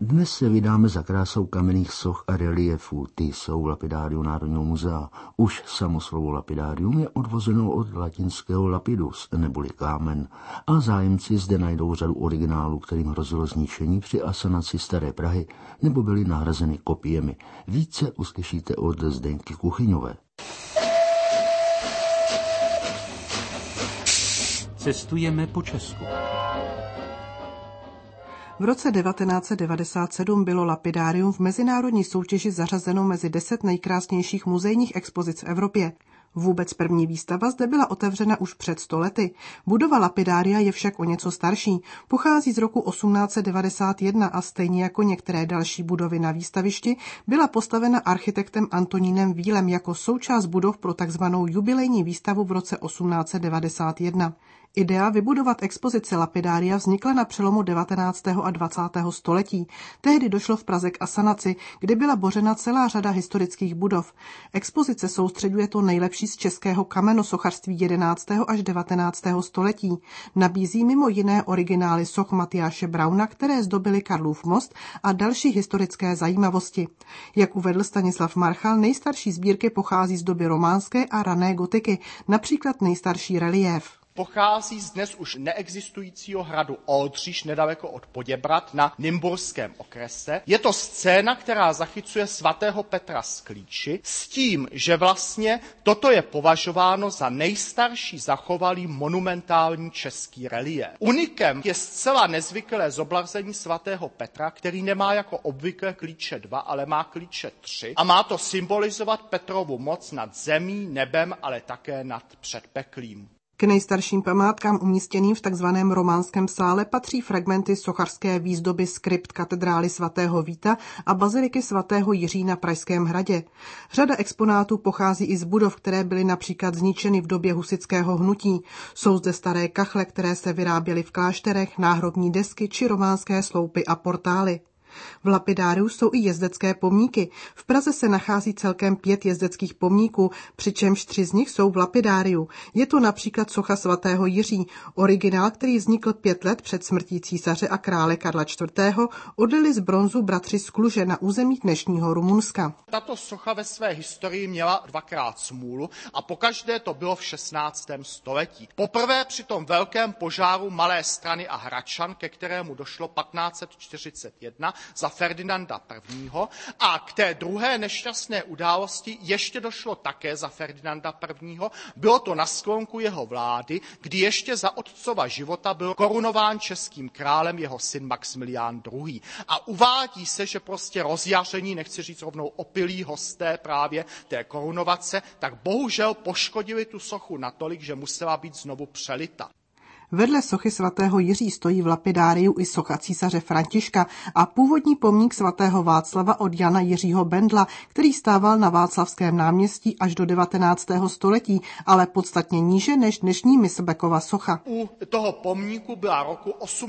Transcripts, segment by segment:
Dnes se vydáme za krásou kamenných soch a reliefů. Ty jsou v lapidáriu Národního muzea. Už samo slovo lapidárium je odvozeno od latinského lapidus, neboli kámen. A zájemci zde najdou řadu originálů, kterým hrozilo zničení při asanaci Staré Prahy, nebo byly nahrazeny kopiemi. Více uslyšíte od Zdenky Kuchyňové. Cestujeme po Česku. V roce 1997 bylo lapidárium v mezinárodní soutěži zařazeno mezi 10 nejkrásnějších muzejních expozic v Evropě. Vůbec první výstava zde byla otevřena už před 100 lety. Budova lapidária je však o něco starší. Pochází z roku 1891 a stejně jako některé další budovy na výstavišti byla postavena architektem Antonínem Vílem jako součást budov pro takzvanou jubilejní výstavu v roce 1891. Idea vybudovat expozici lapidária vznikla na přelomu 19. a 20. století. Tehdy došlo v Praze k asanaci, kdy byla bořena celá řada historických budov. Expozice soustřeďuje to nejlepší z českého kamenosochařství 11. až 19. století. Nabízí mimo jiné originály soch Matyáše Brauna, které zdobily Karlův most a další historické zajímavosti. Jak uvedl Stanislav Marchal, nejstarší sbírky pochází z doby románské a rané gotiky, například nejstarší reliéf. Pochází z dnes už neexistujícího hradu Oldřiš nedaleko od Poděbrad na Nymburském okrese. Je to scéna, která zachycuje svatého Petra z Klíči s tím, že vlastně toto je považováno za nejstarší zachovalý monumentální český reliéf. Unikem je zcela nezvyklé zobrazení svatého Petra, který nemá jako obvykle klíče 2, ale má klíče 3 a má to symbolizovat Petrovu moc nad zemí, nebem, ale také nad předpeklím. K nejstarším památkám umístěným v takzvaném románském sále patří fragmenty sochařské výzdoby skrypt katedrály svatého Víta a baziliky svatého Jiří na Pražském hradě. Řada exponátů pochází i z budov, které byly například zničeny v době husitského hnutí. Jsou zde staré kachle, které se vyráběly v klášterech, náhrobní desky či románské sloupy a portály. V lapidáriu jsou i jezdecké pomníky. V Praze se nachází celkem 5 jezdeckých pomníků, přičemž 3 z nich jsou v lapidáriu. Je to například socha svatého Jiří, originál, který vznikl 5 let před smrtí císaře a krále Karla IV. Odlili z bronzu bratři z Kluže na území dnešního Rumunska. Tato socha ve své historii měla 2krát smůlu a pokaždé to bylo v 16. století. Poprvé při tom velkém požáru Malé Strany a Hradčan, ke kterému došlo 1541, za Ferdinanda I. A k té druhé nešťastné události ještě došlo také za Ferdinanda I. Bylo to na sklonku jeho vlády, kdy ještě za otcova života byl korunován českým králem jeho syn Maxmilián II. A uvádí se, že prostě rozjaření, nechci říct rovnou opilí hosté právě té korunovace, tak bohužel poškodili tu sochu natolik, že musela být znovu přelita. Vedle sochy svatého Jiří stojí v lapidáriu i socha císaře Františka a původní pomník svatého Václava od Jana Jiřího Bendla, který stával na Václavském náměstí až do 19. století, ale podstatně níže než dnešní Myslbekova socha. U toho pomníku byla roku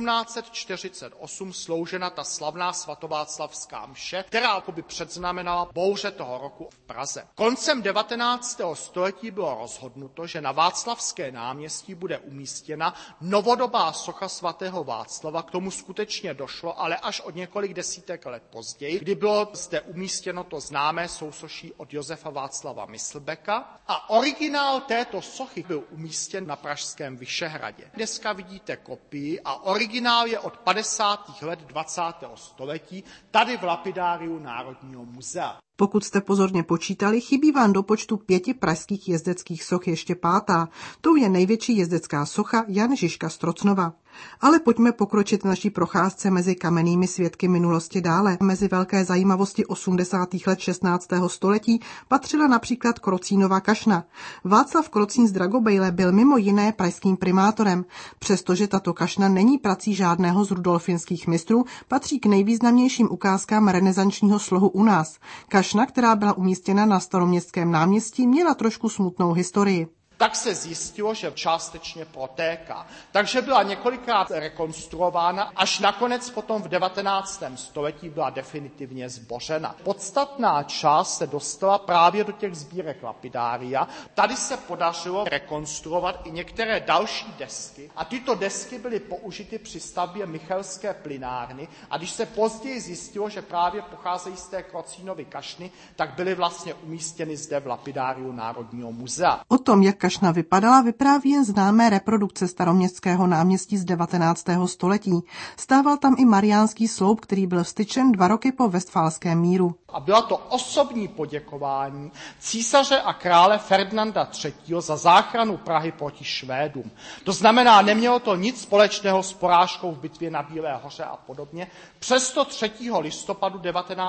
1848 sloužena ta slavná svatováclavská mše, která by předznamenala bouře toho roku v Praze. Koncem 19. století bylo rozhodnuto, že na Václavské náměstí bude umístěna novodobá socha svatého Václava. K tomu skutečně došlo, ale až od několik desítek let později, kdy bylo zde umístěno to známé sousoší od Josefa Václava Myslbeka a originál této sochy byl umístěn na pražském Vyšehradě. Dneska vidíte kopii a originál je od 50. let 20. století tady v lapidáriu Národního muzea. Pokud jste pozorně počítali, chybí vám do počtu 5 pražských jezdeckých soch ještě 5. Tou je největší jezdecká socha Jan Žižka z Trocnova. Ale pojďme pokročit naší procházce mezi kamennými svědky minulosti dále. Mezi velké zajímavosti 80. let 16. století patřila například Krocínova kašna. Václav Krocín z Dragobejle byl mimo jiné pražským primátorem. Přestože tato kašna není prací žádného z rudolfinských mistrů, patří k nejvýznamnějším ukázkám renesančního slohu u nás. Kašna, která byla umístěna na Staroměstském náměstí, měla trošku smutnou historii. tak se zjistilo, že částečně protéká. Takže byla několikrát rekonstruována, až nakonec potom v 19. století byla definitivně zbořena. Podstatná část se dostala právě do těch sbírek lapidária. Tady se podařilo rekonstruovat i některé další desky a tyto desky byly použity při stavbě Michelské plynárny a když se později zjistilo, že právě pocházejí z té Krocínovy kašny, tak byly vlastně umístěny zde v lapidáriu Národního muzea. O tom, jak kašna vypadala, vypráví jen známé reprodukce Staroměstského náměstí z 19. století. Stával tam i mariánský sloup, který byl vstyčen 2 roky po Westfálském míru. A byla to osobní poděkování císaře a krále Ferdinanda III. Za záchranu Prahy proti Švédům. To znamená, nemělo to nic společného s porážkou v bitvě na Bílé hoře a podobně. Přesto 3. listopadu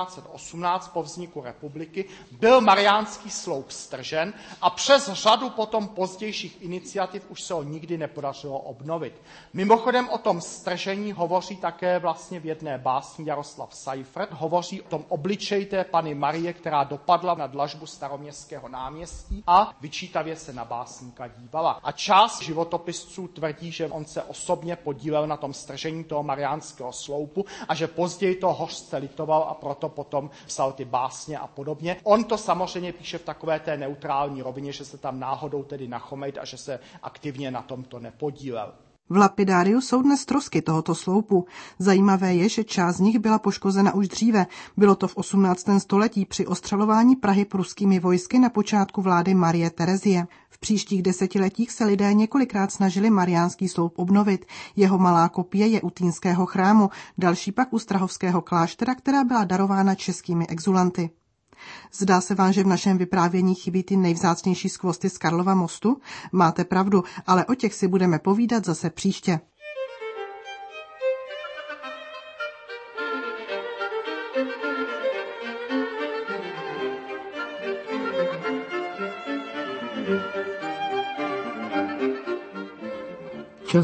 1918 po vzniku republiky byl mariánský sloup stržen a přes řadu potom pozdějších iniciativ už se ho nikdy nepodařilo obnovit. Mimochodem o tom stržení hovoří také vlastně v jedné básni Jaroslav Seifert, hovoří o tom obličeji té Panny Marie, která dopadla na dlažbu Staroměstského náměstí a vyčítavě se na básníka dívala. A část životopisců tvrdí, že on se osobně podílel na tom stržení toho mariánského sloupu a že později to hořce litoval a proto potom psal ty básně a podobně. On to samozřejmě píše v takové té neutrální rovině, že se tam náhodou tedy nachomejt a že se aktivně na tomto nepodílel. V lapidáriu jsou dnes trosky tohoto sloupu. Zajímavé je, že část z nich byla poškozena už dříve. Bylo to v 18. století při ostřelování Prahy pruskými vojsky na počátku vlády Marie Terezie. V příštích desetiletích se lidé několikrát snažili mariánský sloup obnovit. Jeho malá kopie je u Týnského chrámu, další pak u Strahovského kláštera, která byla darována českými exulanty. Zdá se vám, že v našem vyprávění chybí ty nejvzácnější skvosty z Karlova mostu? Máte pravdu, ale o těch si budeme povídat zase příště.